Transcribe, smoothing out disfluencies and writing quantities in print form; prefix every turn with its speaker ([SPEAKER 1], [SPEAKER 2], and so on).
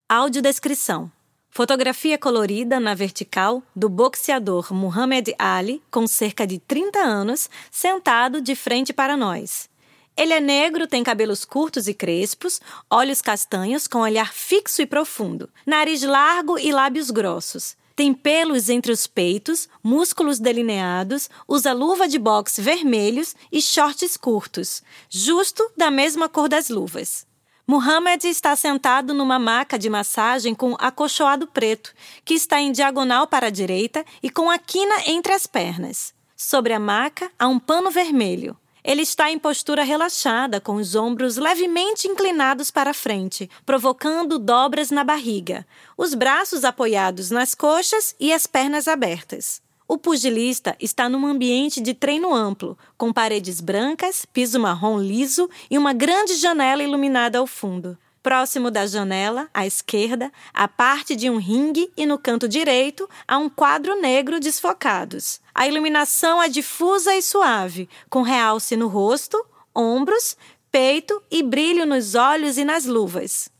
[SPEAKER 1] Audiodescrição. Fotografia colorida na vertical do boxeador Muhammad Ali, com cerca de 30 anos, sentado de frente para nós. Ele é negro, tem cabelos curtos e crespos, olhos castanhos com olhar fixo e profundo, nariz largo e lábios grossos. Tem pelos entre os peitos, músculos delineados, usa luva de boxe vermelhos e shorts curtos, justo da mesma cor das luvas. Muhammad está sentado numa maca de massagem com acolchoado preto, que está em diagonal para a direita e com a quina entre as pernas. Sobre a maca há um pano vermelho. Ele está em postura relaxada, com os ombros levemente inclinados para frente, provocando dobras na barriga, os braços apoiados nas coxas e as pernas abertas. O pugilista está num ambiente de treino amplo, com paredes brancas, piso marrom liso e uma grande janela iluminada ao fundo. Próximo da janela, à esquerda, há parte de um ringue e no canto direito há um quadro negro desfocados. A iluminação é difusa e suave, com realce no rosto, ombros, peito e brilho nos olhos e nas luvas.